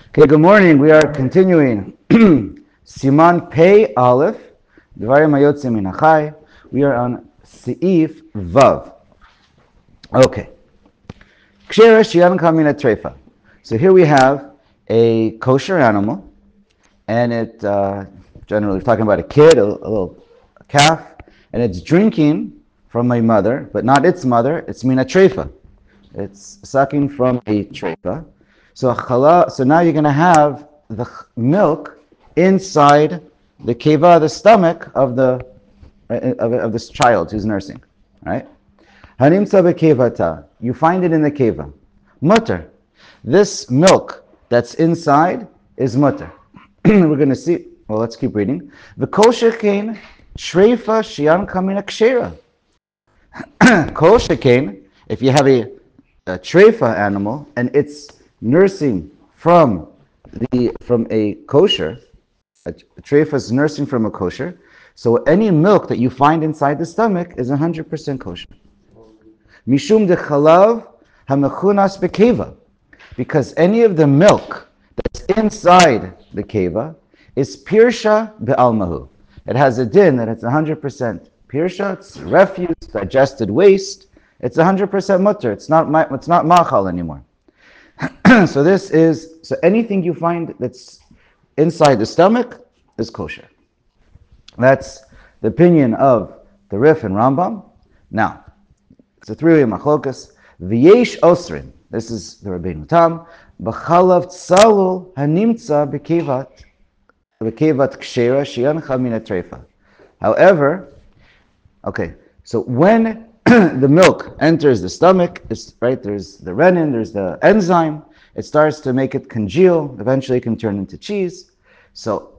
Okay, good morning. We are continuing. Siman Pei Aleph, Dvarim Hayotzim Min HaChai. We are on Seif Vav. Okay. Kshera Shiyan Kamina Trefa. So here we have a kosher animal, and it generally we're talking about a kid, a little calf, and it's drinking from a mother, but not its mother. It's Mina Trefa. It's sucking from a trefa. So now you're going to have the milk inside the keva, the stomach of this child who's nursing, right? Hanimtza bekevata. You find it in the keva. Mutter. This milk that's inside is mutter. We're going to see. Well, let's keep reading. The kosher kain trefa shian kamina kshera. Kosher kain. If you have a trefa animal and it's nursing from a kosher, a trefa is nursing from a kosher, so any milk that you find inside the stomach is 100% kosher. Mishum de chalav hamechunas bekeva, because any of the milk that's inside the keva is pirsha be'almahu. It has a din that it's 100% pirsha, it's refuse, digested waste. It's 100% mutter. It's not machal anymore. So anything you find that's inside the stomach is kosher. That's the opinion of the Rif and Rambam. Now, it's a three-way machlokas. V'yesh osrin. This is the Rabbeinu Tam. B'chalav tzalul hanimtza b'kevat kshera sheyancha min hatrefa. However, okay, so when the milk enters the stomach, right? There's the renin, there's the enzyme. It starts to make it congeal. Eventually, it can turn into cheese. So,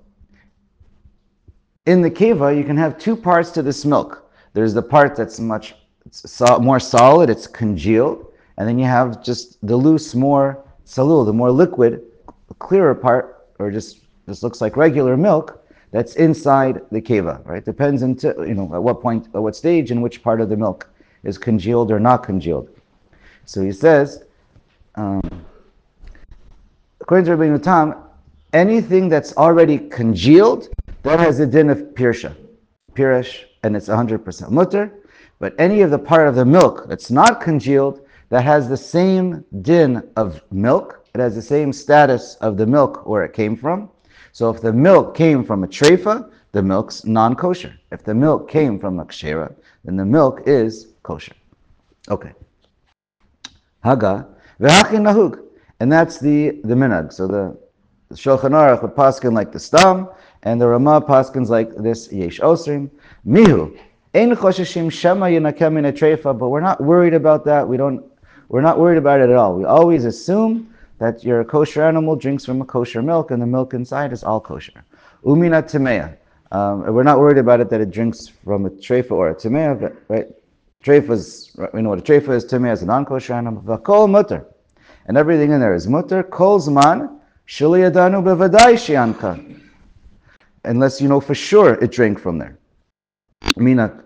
in the keva, you can have two parts to this milk. There's the part that's much more solid, it's congealed, and then you have just the loose, more salul, the more liquid, clearer part, or just looks like regular milk. That's inside the keva, right? Depends on at what point, at what stage, and which part of the milk is congealed or not congealed. So he says, according to Rabbeinu Tam, anything that's already congealed, that has a din of pirish, and it's 100% mutter. But any of the part of the milk that's not congealed, that has the same din of milk, it has the same status of the milk where it came from. So if the milk came from a trefa, the milk's non-kosher. If the milk came from a kshera, then the milk is kosher. Okay. Haga v'hachin nahug, and that's the minhag. So the Shulchan Aruch would paskin like the stam, and the Ramah paskins like this yesh osrim mihu ein chosheshim shema yinakem min trefa. But we're not worried about that. We're not worried about it at all. We always assume that your kosher animal drinks from a kosher milk, and the milk inside is all kosher. Umina temeya. We're not worried about it that it drinks from a trefa or a temeya, but right? Trefa we know what a trefa is. Temeya is a non-kosher animal. V'kol mutter, and everything in there is mutter. Kol zman sheli yadanu bevadai shianka, unless you know for sure it drank from there. Mina,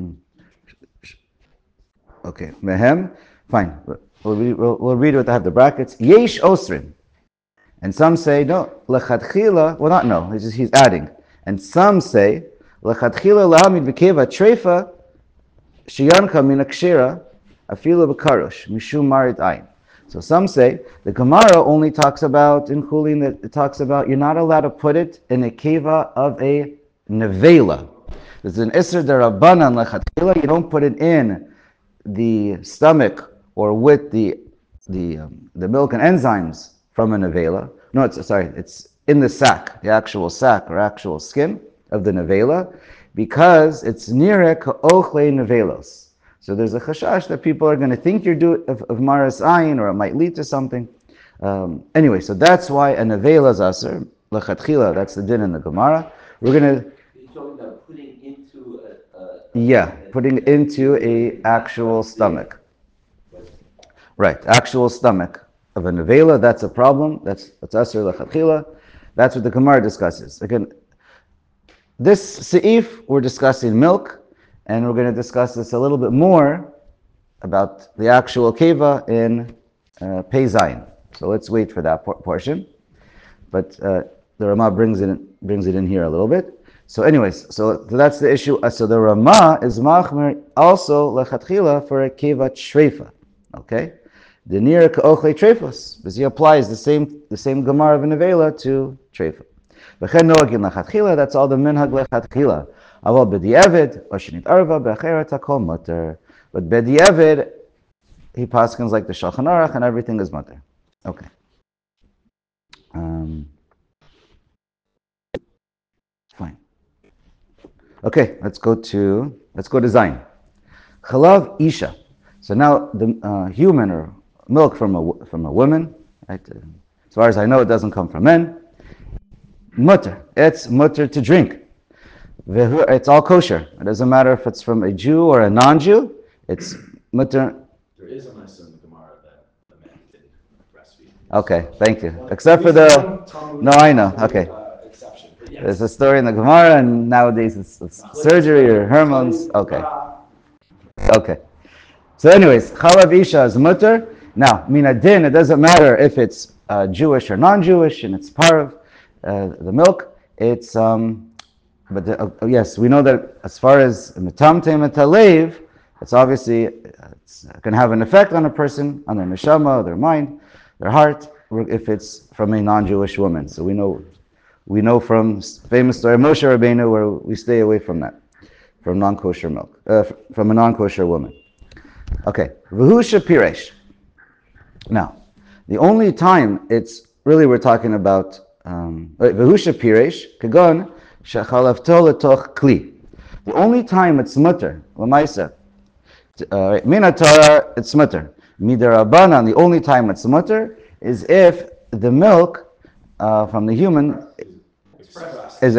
okay, mehem, fine. We'll read what I have the brackets. Yesh osrim. And some say, no, lechatchila, well not no, he's adding. And some say, lechatchila lahamid v'keva trefa shiyanka min akshera afilu b'karosh mishum marit ayin. So some say, the Gemara only talks about, in Chulin, that it talks about you're not allowed to put it in a keva of a nevela. There's an isser derabanan lechatchila, you don't put it in the stomach or with the milk and enzymes from a nevela. No, it's in the sac, the actual sac or actual skin of the nevela, because it's nireh ka'ochle nevelos. So there's a chashash that people are going to think you're doing of maras ayin, or it might lead to something. Anyway, so that's why a nevela is aser lechatchila. That's the din in the Gemara. We're going to. You're talking about putting into putting into a actual stomach. Right, actual stomach of a nevela, that's a problem. That's aser lechatchila. That's what the Gemara discusses. Again, this seif, we're discussing milk, and we're going to discuss this a little bit more about the actual keva in Pei Zayin. So let's wait for that portion. but the Ramah brings it in here a little bit. So anyways, so that's the issue. So the Ramah is machmer also lechatchila for a kevat shreifa. Okay? The near ka'ochle treifos, because he applies the same Gemara of Nevela to treifa. V'chen noagin lechatchila, that's all the minhag lechatchila. Aval b'di'evid, or shenit arva, b'acheret hakol mutter. But b'di'evid, he paskins like the Shulchan Aruch, and everything is mutter. Okay. Fine. Okay, let's go to Zayin. Chalav isha. So now the human or milk from a woman, right? As far as I know, it doesn't come from men. Mutter. It's mutter to drink. It's all kosher. It doesn't matter if it's from a Jew or a non-Jew. It's mutter. There is a nice in the Gemara that the man didn't breastfeed. Okay, thank you. Except for the... No, I know. Okay. Exception. But yes. There's a story in the Gemara, and nowadays it's surgery or hormones. Okay. Okay. So anyways, chalav isha is mutter. Now, mina din, it doesn't matter if it's Jewish or non-Jewish, and it's part of the milk. It's, yes, we know that as far as metamte metalev, it's obviously, it's going to have an effect on a person, on their neshama, their mind, their heart, if it's from a non-Jewish woman. So we know from famous story of Moshe Rabbeinu where we stay away from that, from non-kosher milk, from a non-kosher woman. Okay, v'hu shepiresh. Now, the only time it's really we're talking about v'hu shepiresh kagon shechalavto letoch kli. The only time it's mutter l'maisa min Torah it's mutter. Midarabanan, the only time it's mutter is if the milk from the human is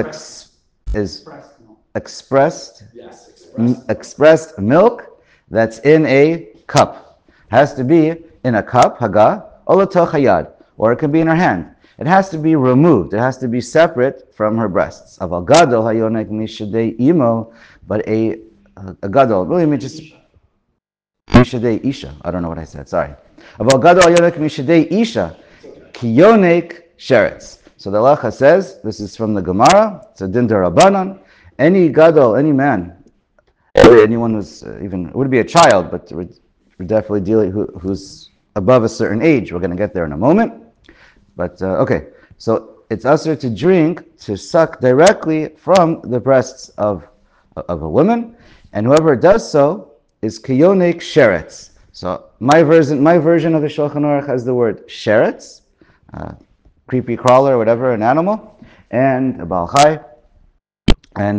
expressed milk that's in a cup. Has to be in a cup, haga, olatoch hayad, or it can be in her hand. It has to be removed. It has to be separate from her breasts. Aval gadol hayonek mishadei imo, but a gadol really means just mishadei isha. I don't know what I said. Sorry. Aval gadol hayonek mishadei isha, kiyonek sheretz. So the halacha says, this is from the Gemara, it's a din derabanan, any gadol, any man, anyone who's even, it would be a child, but we're definitely dealing who's above a certain age. We're going to get there in a moment. But, okay, so it's usher to drink, to suck directly from the breasts of a woman, and whoever does so is kiyonek sheretz. So my version of the Shulchan Aruch has the word sheretz, creepy crawler, whatever, an animal, and a Baal Chai. And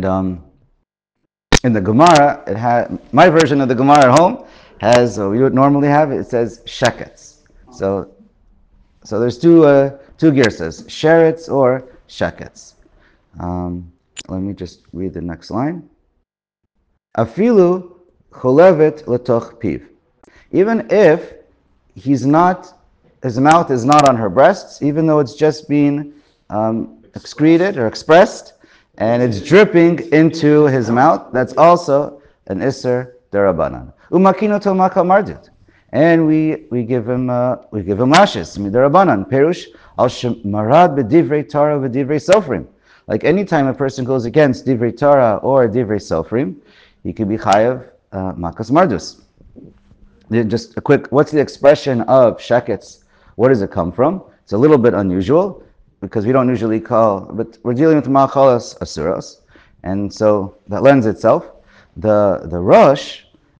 in the Gemara, it had my version of the Gemara at home has we would normally have it says sheketz. So there's two girsas, sheretz or sheketz. Let me just read the next line. Afilu cholevet letoch piv. Even if his mouth is not on her breasts, even though it's just being excreted or expressed, and it's dripping into his mouth, that's also an isser derabanan. Umakino to makal mardut, and we give him lashes midarabanan. Perush al shemarad b'divrei Torah v'divrei sofrim. Like anytime a person goes against divrei Torah or divrei sofrim, he could be chayav makas mardus. Just a quick, what's the expression of sheketz? Where does it come from? It's a little bit unusual because we don't usually but we're dealing with ma'achalas asuros, and so that lends itself. The Rosh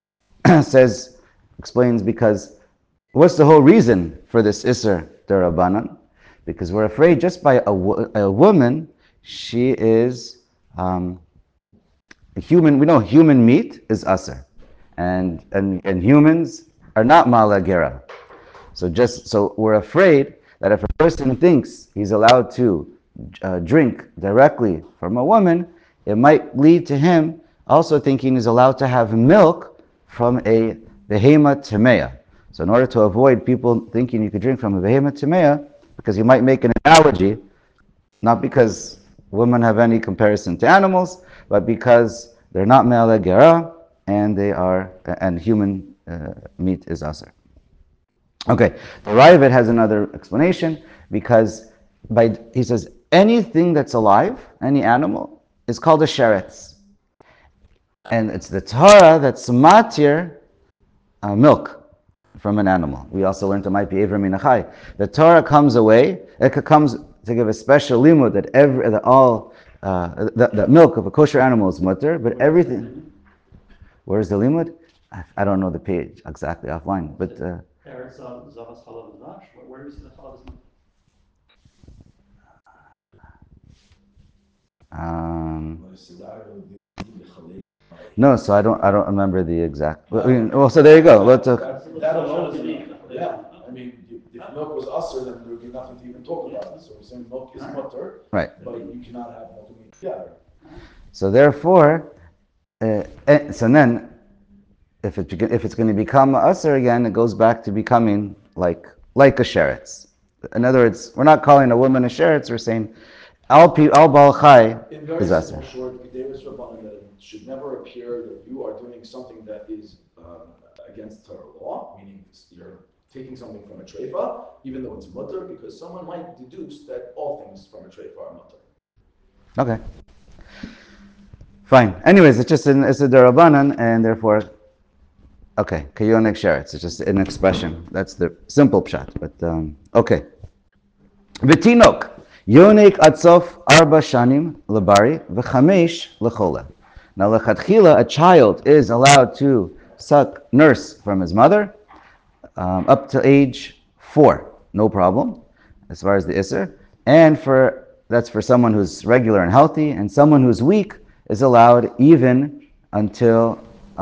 explains because what's the whole reason for this Isser Derabanan? Because we're afraid just by a woman, she is a human. We know human meat is Asr, and humans are not Malagera. So we're afraid that if a person thinks he's allowed to drink directly from a woman, it might lead to him also thinking he's allowed to have milk from a behema temeya. So in order to avoid people thinking you could drink from a behema temeya, because you might make an analogy, not because women have any comparison to animals, but because they're not me'ala gera, and human meat is aser. Okay, the Raavad has another explanation, because he says, anything that's alive, any animal, is called a sheretz. And it's the Torah that's matir milk from an animal. We also learned it might be Ever Minachai. The Torah comes away, it comes to give a special limud that that milk of a kosher animal is mutter, but everything. Where's the limud? I don't know the page exactly offline, but Eretz Zavas Halav Dvash. Where do we see the Halav Dvash? no, so I don't remember the exact. Well, so there you go. Let's. Yeah, I mean, if milk was usher, then there would be nothing to even talk about. So we're saying milk is mutter, Right. but you cannot have milk and meat together. So therefore, so then, if it's going to become usher again, it goes back to becoming like a sheretz. In other words, we're not calling a woman a sheretz. We're saying al bal chai is usher. Short, Davis Rabbanan, that it should never appear that you are doing something that is against Torah law, meaning you're taking something from a treifa, even though it's mutter, because someone might deduce that all things from a treifa are mutter. Okay. Fine. Anyways, it's a derabanan, and therefore, okay, kayonik sheretz. It's just an expression. That's the simple pshat. But okay. V'tinok yonik atzof arba shanim lebari v'chamesh lechola. Now, lechatchila, a child is allowed to nurse from his mother up to age 4, no problem, as far as the isser. And that's for someone who's regular and healthy, and someone who's weak is allowed even until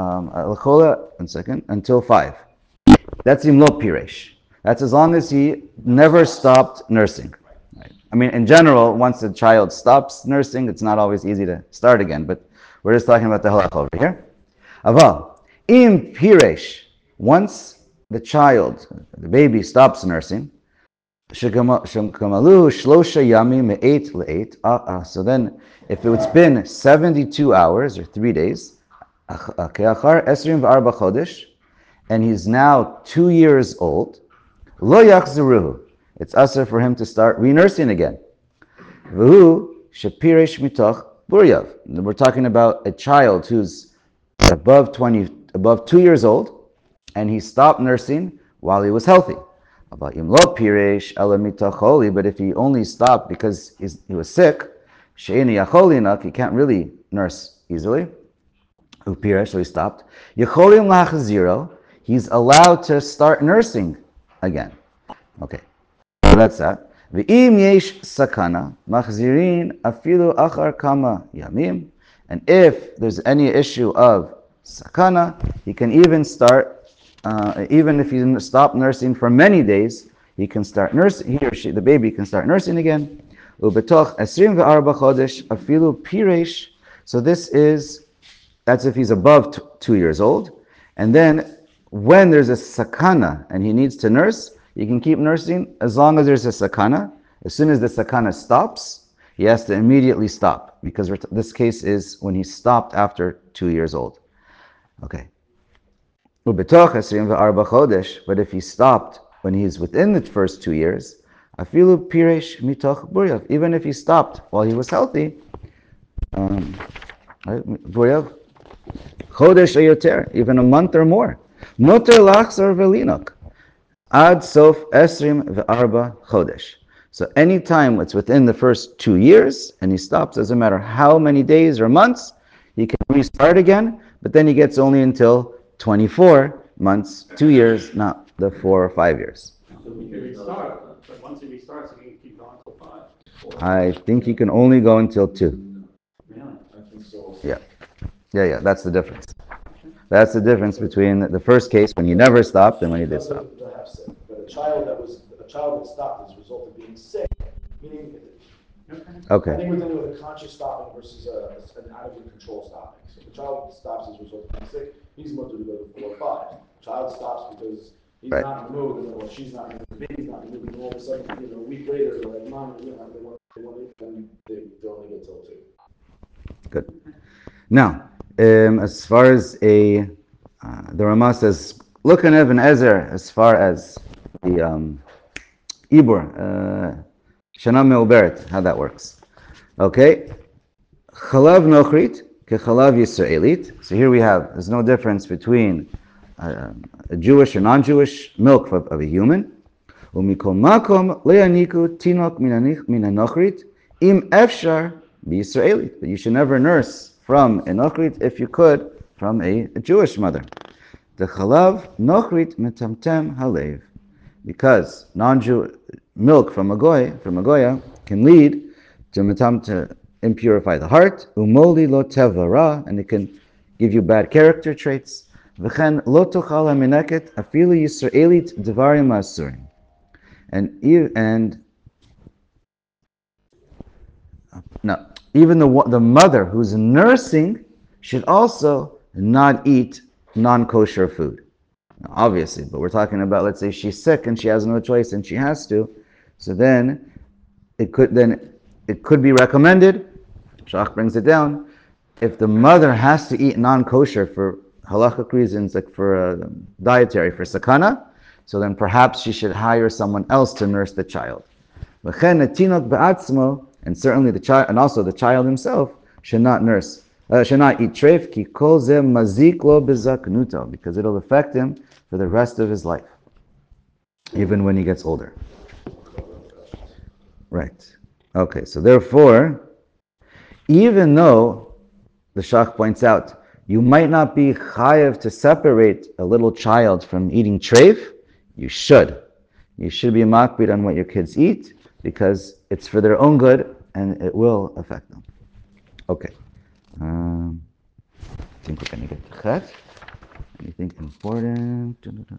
until 5. That's imlo piresh. That's as long as he never stopped nursing. Right? I mean, in general, once a child stops nursing, it's not always easy to start again. But we're just talking about the halakha over here. Aval im piresh. Once the child, the baby, stops nursing, shekamalu shlosha yamim me'et le'et. So then, if it's been 72 hours or 3 days, ke'achar esrim v'arba chodesh, and he's now 2 years old, lo yachzeruhu. It's usher for him to start re-nursing again. V'hu shepiresh mitoch buryav. We're talking about a child who's above 2 years old, and he stopped nursing while he was healthy. But if he only stopped because he was sick, he can't really nurse easily. So he stopped. He's allowed to start nursing again. Okay, so that's that. And if there's any issue of sakana, he can even start. Even if he stopped nursing for many days, he can start nursing. He or she, the baby, can start nursing again. Ubetoch 24 chodesh afilu piresh. So that's if he's above 2 years old. And then when there's a sakana and he needs to nurse, he can keep nursing as long as there's a sakana. As soon as the sakana stops, he has to immediately stop, because this case is when he stopped after 2 years old. Okay. But if he stopped when he's within the first 2 years, afilu piresh mitoch buryav. Even if he stopped while he was healthy, buryav chodesh ayoter, even a month or more. Noter lachzor velinok ad sof esrim ve'arba chodesh. So anytime it's within the first 2 years and he stops, doesn't matter how many days or months, he can restart again. But then he gets only until 24 months, 2 years, not the 4 or 5 years. So he can restart, but once he restarts, he can keep going until 5. I think he can only go until 2. Really? I think so. Yeah. That's the difference. That's the difference between the first case when he never stopped and when he did stop. But a child that stopped as a result of being sick, meaning. Okay. I think we're dealing with a conscious stopping versus an out of control stopping. So if the child stops as a result of being sick, he's motivated to go to 4 or 5. Child stops because he's Right. not in the mood, or she's not in the mood, the baby's not in the mood, and all of a sudden, a week later, they're like, Mom, they want it, and they only get till 2. Good. Now, as far as the Ramah says, look in Ibn Ezer as far as the Ibor, Shana me'uberet, how that works. Okay. Chalav nochrit, ke chalav Yisraelit. So here we have, there's no difference between a Jewish or non-Jewish milk of a human. Umikol makom le'aniku tinok min nochrit im efshar b'Yisraelit. But you should never nurse from a nochrit if you could from a Jewish mother. The chalav nochrit metamtem halev. Because non-Jew milk from a goya, can lead to impurify the heart, umoli lo tevara, and it can give you bad character traits. V'chen lo tochal hamineket afilu Yisraelit devarim asurim. And no, even the mother who's nursing should also not eat non-kosher food. Obviously, but we're talking about, let's say she's sick and she has no choice and she has to, so then it could be recommended. Shach brings it down. If the mother has to eat non-kosher for halachic reasons, like for dietary, for sakana, so then perhaps she should hire someone else to nurse the child. And certainly the child, and also the child himself, should not should not eat treif, ki kol ze mazik lo bezaknuto, because it'll affect him for the rest of his life, even when he gets older. Right. Okay, so therefore, even though the Shach points out, you might not be chayav to separate a little child from eating treif, you should. You should be makbid on what your kids eat, because it's for their own good and it will affect them. Okay. I think we're going to get to Chet. Anything important?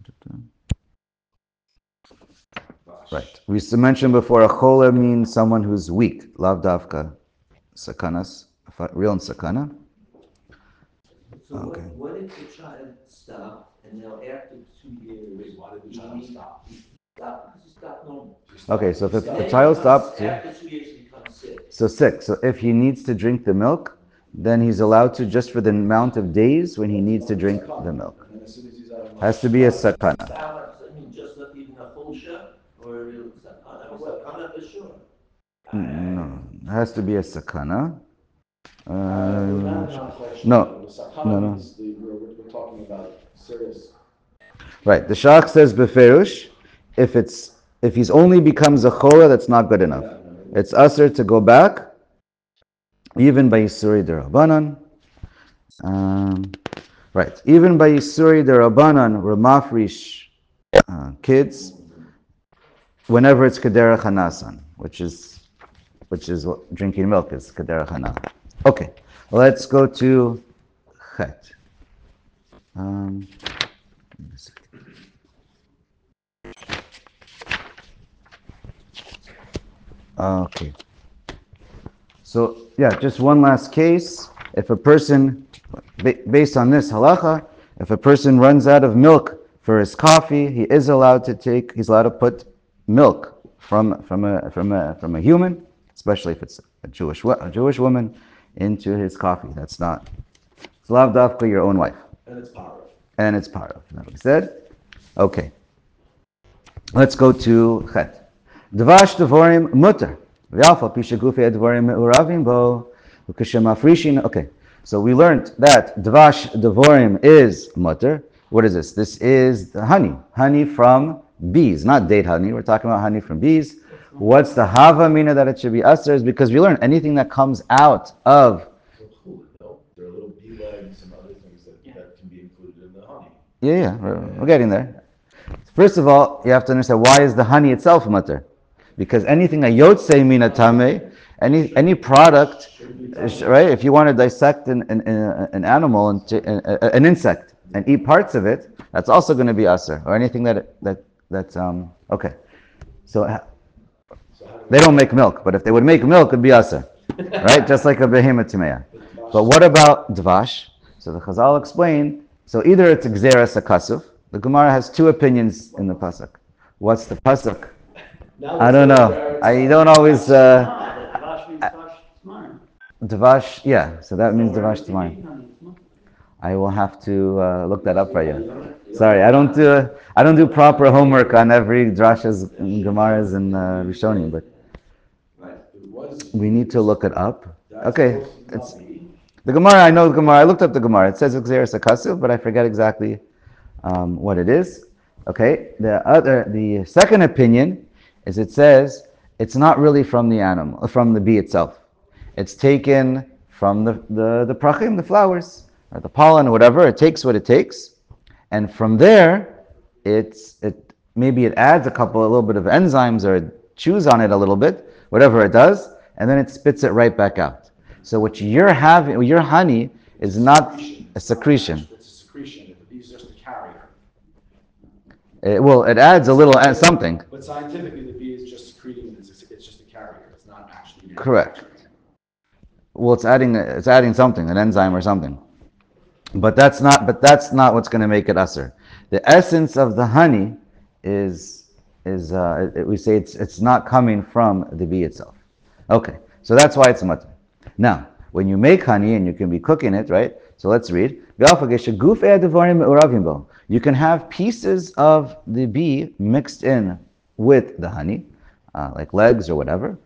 Right. We mentioned before, a chola means someone who's weak. Lav davka sakanas, real and sakana. So Okay. what if the child stopped and now after 2 years? Why did the child stop? He stopped because he stopped normal. Okay, so if the Then child he becomes- stops, After 2 years he becomes sick. so sick. So if he needs to drink the milk, then he's allowed to just for the amount of days when he needs to drink the milk. And as soon as he's out of milk, Has to be a sakana. I mean, just not even a chulsha or a real sakana for sure. No, it has to be a sakana. no. No. We're talking about serious. Right. The Shach says beferush, if he's only becomes a chola, that's not good enough. It's usher to go back, even by Yisuri Derabanan. Right. Even by Yisuri Derabanan, Ramafrish kids, whenever it's Kedera Chanasan, which is what drinking milk is, Kedera Chana. Okay. Let's go to Chet. Okay. So, yeah, just one last case. If a person, based on this halacha, if a person runs out of milk for his coffee, he's allowed to put milk from a human, especially if it's a Jewish woman, into his coffee. It's lav dafka your own wife. And it's power. And it's part of. Is that what he said? Okay. Let's go to Chet. Dvash devorim mutter. V'alfa pisha gufi advorim me'uravim bo ukeshem Okay. So we learned that dvash devorim is mutter. What is this? This is the honey from bees, not date honey. We're talking about honey from bees. What's the hava mina that it should be usher? Is because we learned anything that comes out of. No, there are little bee legs and other things that can be included in the honey. Yeah, we're getting there. First of all, you have to understand why is the honey itself mutter? Because anything that yotzei mina tameh, any product, right? If you want to dissect an animal and an insect and eat parts of it, that's also going to be aser. Or anything that's okay. So they don't make milk, but if they would make milk, it'd be aser, right? Just like a behemoth tameah. But what about dvash? So the Chazal explain. So either it's gzeras akasuf. The Gemara has two opinions in the pasuk. What's the pasuk? I don't know. I don't always. Dvash, yeah. So that means dvash tamarim. I will have to look that up for you. Sorry, I don't do proper homework on every drashas, and gemaras, and rishonim. But doesn't We mean need to look it up. that's Okay, supposed to it's not be. the Gemara. I know the Gemara. I looked up the Gemara. It says Xeris Akasiv, but I forget exactly what it is. Okay, the second opinion is it says it's not really from the animal, from the bee itself. It's taken from the prachim, the flowers, or the pollen, or whatever. It takes what it takes, and from there, maybe it adds a little bit of enzymes, or it chews on it a little bit, whatever it does, and then it spits it right back out. So what you're having, your honey, is not a secretion. It's a secretion. The bee is just a carrier. It adds a little something. But scientifically, the bee is just secreting. It's just a carrier. It's not actually. Correct. Well, it's adding something, an enzyme or something. But that's not what's going to make it usher. The essence of the honey is we say it's not coming from the bee itself. Okay, so that's why it's mutter. Now, when you make honey and you can be cooking it, right? So let's read. You can have pieces of the bee mixed in with the honey, like legs or whatever.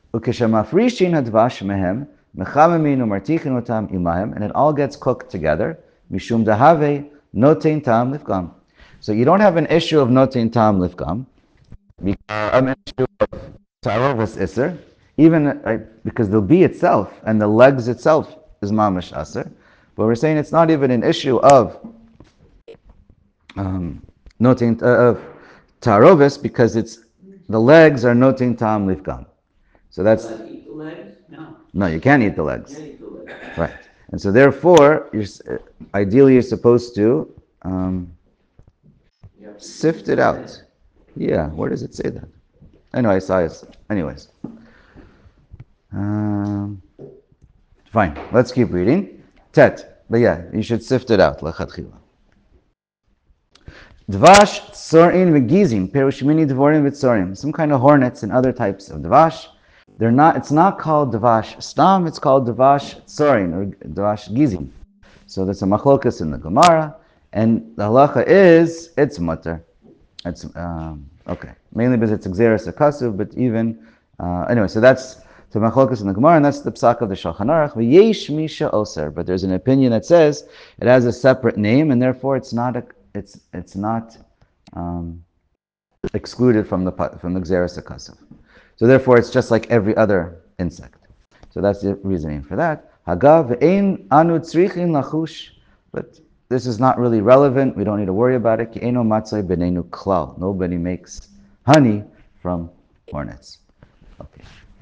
And it all gets cooked together. Mishum dahave notein tam lifgam. So you don't have an issue of notein tam lifgam. An issue of tarovas iser, even because the bee itself and the legs itself is mamash aser. But we're saying it's not even an issue of notein of tarovas because the legs are notein tam lifgam. So that's Can I eat the legs? no, you can't eat the legs. Can't eat the legs. Right. And so therefore, ideally you're supposed to sift it out. Yeah, where does it say that? I know I saw it. Anyways. Fine, let's keep reading. Tet. But yeah, you should sift it out. Lechatchila. Dvash, tsorin, v'gizim, perushmini dvorim v'tsorim. Some kind of hornets and other types of dvash. It's not called dvash stam, it's called dvash tsorin, or dvash gizim. So there's a machlokas in the Gemara, and the halacha is, it's mutter. It's, okay. Mainly because it's xeris akasuv, but even, anyway, so that's the machlokas in the Gemara, and that's the psak of the Shulchan Aruch, v'yesh misha oser. But there's an opinion that says it has a separate name, and therefore it's not excluded from the xeris akasuv. So therefore, it's just like every other insect. So that's the reasoning for that. Hagav ein anu tzrichin lachush, but this is not really relevant. We don't need to worry about it. Ki eino matzoi benenu klal. Nobody makes honey from hornets. Okay.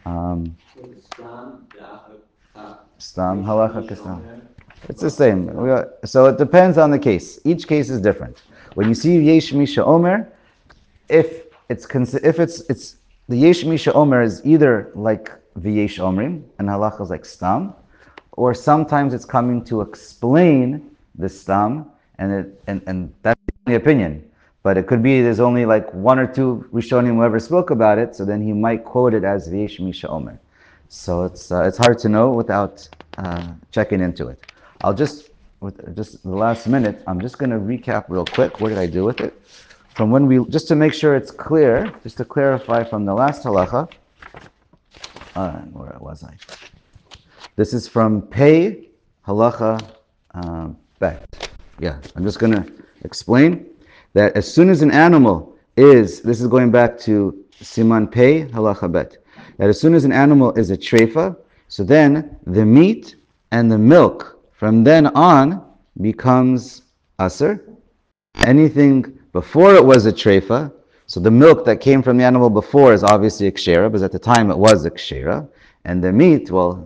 Stam halacha kistam. It's the same. So it depends on the case. Each case is different. When you see yesh misha omer, if it's the yesh misha omer is either like v'yesh omrim, and halacha is like stam, or sometimes it's coming to explain the stam, and that's the opinion. But it could be there's only like one or two Rishonim who ever spoke about it, so then he might quote it as v'yesh misha omer. So it's hard to know without checking into it. I'll just the last minute, I'm just going to recap real quick. What did I do with it? From when just to make sure it's clear, just to clarify from the last halacha. Where was I? This is from Pei halacha bet. Yeah, I'm just going to explain that as soon as an animal this is going back to Siman Pei halacha bet, that as soon as an animal is a treifa, so then the meat and the milk from then on becomes aser. Anything before it was a treifa, so the milk that came from the animal before is obviously a kshera, because at the time it was a kshera, and the meat, well,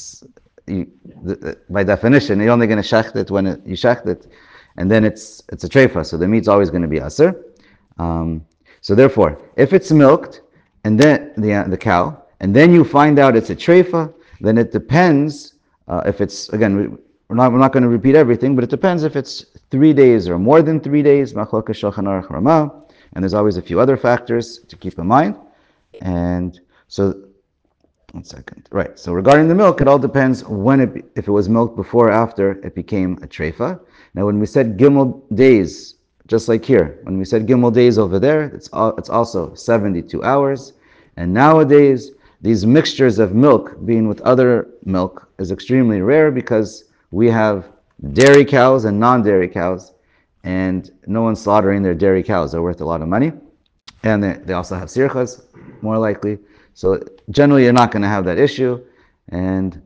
by definition, you're only going to shecht it when you shecht it, and then it's a treifa, so the meat's always going to be aser. So therefore, if it's milked, and then the cow, and then you find out it's a treifa, then it depends if it's, again, we're not going to repeat everything, but it depends if it's 3 days or more than 3 days, machlokas Shulchan Aruch Ramah, and there's always a few other factors to keep in mind. And so, 1 second. Right, so regarding the milk, it all depends if it was milked before or after it became a treifa. Now when we said gimel days, just like here, when we said gimel days over there, it's also 72 hours. And nowadays, these mixtures of milk being with other milk is extremely rare because we have dairy cows and non-dairy cows, and no one's slaughtering their dairy cows. They're worth a lot of money, and they also have sirchas, more likely. So generally, you're not going to have that issue, and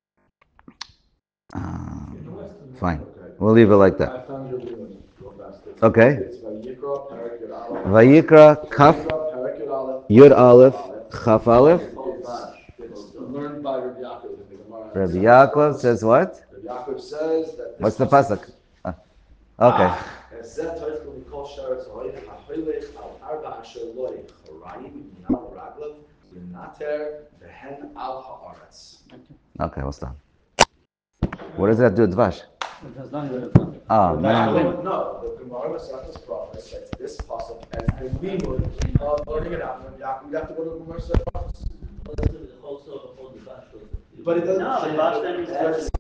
fine. We'll leave it like that. I found your limit real fast. Okay. It's Vayikra, Perek Yud Aleph. Vayikra Kaf Perek Yud Aleph. Yud Aleph Chaf Aleph. It's learned by Rabbi Yaakov in the Gemara. Rabbi Yaakov says what? Rabbi Yaakov says that. What's the pasuk? Okay. Okay, we'll stop. What does that do with Dvash? It has nothing to do with it. Oh, No, man. the Gemara Masechtas Brachos says this pasuk, and we would learning it out. We have to go to the Gemara Masechtas Brachos. Also, the bash. But it doesn't. No, the Bash then is